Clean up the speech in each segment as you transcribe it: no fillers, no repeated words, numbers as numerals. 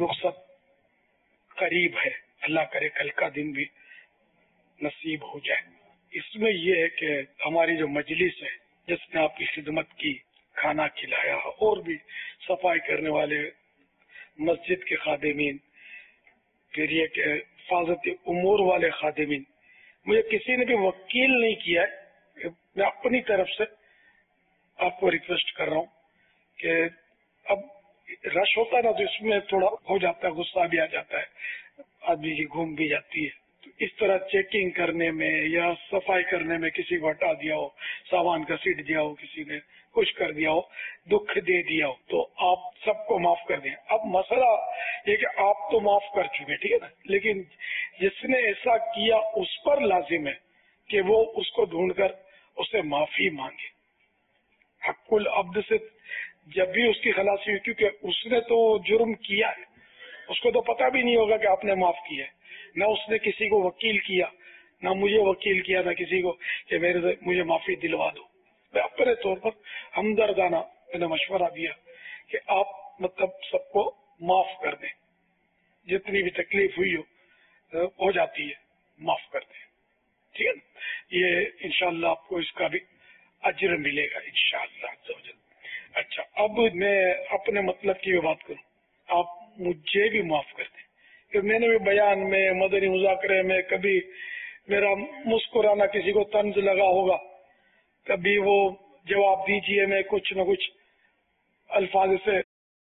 رخصت قریب ہے، اللہ کرے کل کا دن بھی نصیب ہو جائے۔ اس میں یہ ہے کہ ہماری جو مجلس ہے جس نے آپ کی خدمت کی، کھانا کھلایا، اور بھی صفائی کرنے والے مسجد کے خادمین، پھر یہ کہ حفاظت امور والے خادمین، مجھے کسی نے بھی وکیل نہیں کیا ہے۔ میں اپنی طرف سے آپ کو ریکویسٹ کر رہا ہوں کہ اب رش ہوتا ہے نا، تو اس میں تھوڑا ہو جاتا ہے، غصہ بھی آ جاتا ہے، آدمی کی گھوم بھی جاتی ہے۔ تو اس طرح چیکنگ کرنے میں یا صفائی کرنے میں کسی کو ہٹا دیا ہو، سامان کا سیٹ دیا ہو، کسی نے کچھ کر دیا ہو، دکھ دے دیا ہو، تو آپ سب کو معاف کر دیں۔ اب مسئلہ یہ کہ آپ تو معاف کر چکے، ٹھیک ہے نا، لیکن جس نے ایسا کیا اس پر لازم ہے کہ وہ اس کو ڈھونڈ کر اسے معافی مانگے۔ حق العبد سے جب بھی اس کی خلاصی ہوئی، کیونکہ اس نے تو جرم کیا ہے، اس کو تو پتہ بھی نہیں ہوگا کہ آپ نے معاف کیا ہے، نہ اس نے کسی کو وکیل کیا، نہ مجھے وکیل کیا، نہ کسی کو کہ مجھے معافی دلوا دو۔ میں اپنے طور پر ہمدردانہ میں نے مشورہ دیا کہ آپ مطلب سب کو معاف کر دیں، جتنی بھی تکلیف ہوئی ہو جاتی ہے، معاف کر دیں، ٹھیک ہے نا۔ یہ انشاءاللہ آپ کو اس کا بھی اجر ملے گا انشاءاللہ عز و جل۔ اچھا، اب میں اپنے مطلب کی بات کروں، آپ مجھے بھی معاف کر دیں کہ میں نے بھی بیان میں، مدنی مذاکرے میں کبھی میرا مسکرانا کسی کو طنز لگا ہوگا، کبھی وہ جواب دیجئے میں کچھ نہ کچھ الفاظ سے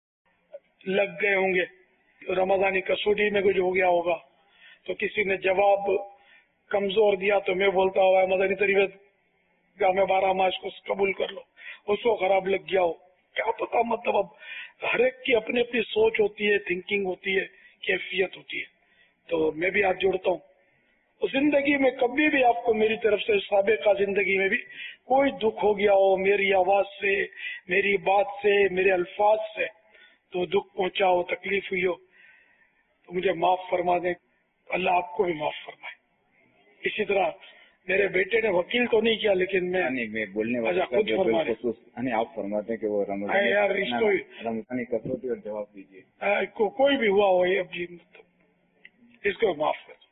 لگ گئے ہوں گے، رمضانی کسوٹی میں کچھ ہو گیا ہوگا، تو کسی نے جواب کمزور دیا تو میں بولتا ہوا مدنی تربیت گاہ میں 12 ماہ کو قبول کر لو، اس کو خراب لگ گیا ہو، کیا پتا۔ مطلب اب ہر ایک کی اپنی اپنی سوچ ہوتی ہے، تھنکنگ ہوتی ہے، کیفیت ہوتی ہے، تو میں بھی ہاتھ جوڑتا ہوں۔ زندگی میں کبھی بھی آپ کو میری طرف سے، سابقہ زندگی میں بھی کوئی دکھ ہو گیا ہو میری آواز سے، میری بات سے، میرے الفاظ سے، تو دکھ پہنچا ہو، تکلیف ہوئی ہو، تو مجھے معاف فرما دیں، اللہ آپ کو بھی معاف فرمائے۔ اسی طرح میرے بیٹے نے وکیل تو نہیں کیا، لیکن میں بولنے والا خود فرما دیں، آپ فرماتے ہیں کہ وہ یار اس کو رمضانی کسوٹی اور جواب دیجیے، کوئی بھی ہوا ہو، اب جی مطلب اس کو معاف کر دو۔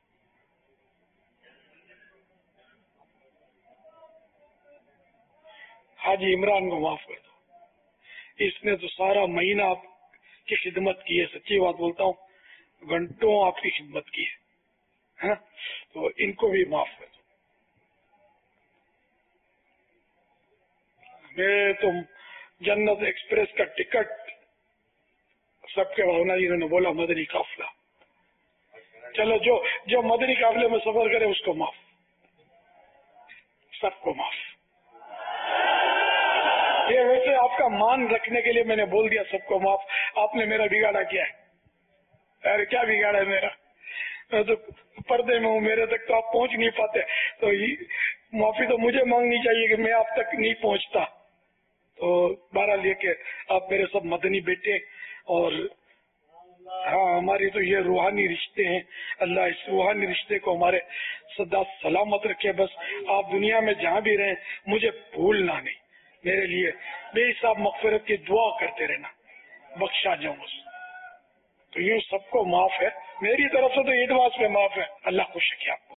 حاجی عمران کو معاف کر دو، اس نے تو سارا مہینہ آپ کی خدمت کی ہے، سچی بات بولتا ہوں، گھنٹوں آپ کی خدمت کی ہے، تو ان کو بھی معاف کر دو۔ میں تو جنت ایکسپریس کا ٹکٹ سب کے بھاؤنا جی نے بولا مدنی قافلہ، چلو جو مدنی قافلے میں سفر کرے اس کو معاف، سب کو معاف۔ یہ ویسے آپ کا مان رکھنے کے لیے میں نے بول دیا سب کو معاف، آپ نے میرا بگاڑا کیا ہے؟ ارے کیا بگاڑا ہے میرا؟ میں تو پردے میں ہوں، میرے تک تو آپ پہنچ نہیں پاتے، تو معافی تو مجھے مانگنی چاہیے کہ میں آپ تک نہیں پہنچتا۔ تو بہرحال یہ کہ آپ میرے سب مدنی بیٹے، اور ہاں ہماری تو یہ روحانی رشتے ہیں، اللہ اس روحانی رشتے کو ہمارے سدا سلامت رکھے۔ بس آپ دنیا میں جہاں بھی رہیں مجھے بھولنا نہیں، میرے لیے بے حساب مغفرت کی دعا کرتے رہنا، بخشا جاؤں اس۔ تو یہ سب کو معاف ہے، میری طرف سے تو ایڈوانس میں معاف ہے، اللہ خوش رکھے آپ کو۔